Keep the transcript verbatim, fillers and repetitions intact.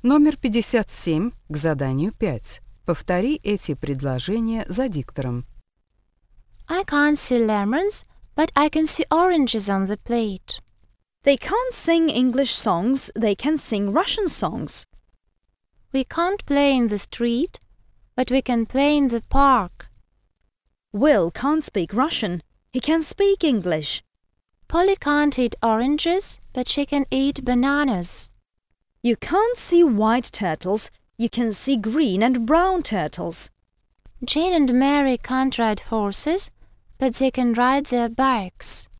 Номер пятьдесят семь к заданию пять. Повтори эти предложения за диктором. I can't see lemons, but I can see oranges on the plate. They can't sing English songs, they can sing Russian songs. We can't play in the street, but we can play in the park. Will can't speak Russian, he can speak English. Polly can't eat oranges, but she can eat bananas. You can't see white turtles, you can see green and brown turtles. Jane and Mary can't ride horses, but they can ride their bikes.